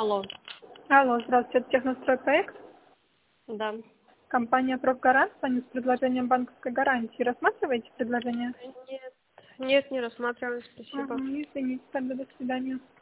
Алло. Алло, здравствуйте, это Техностройпроект. Да. Компания «Профгарант» звонит с предложением банковской гарантии. Рассматриваете предложение? Нет, не рассматриваю, спасибо. Ага, извините, тогда до свидания.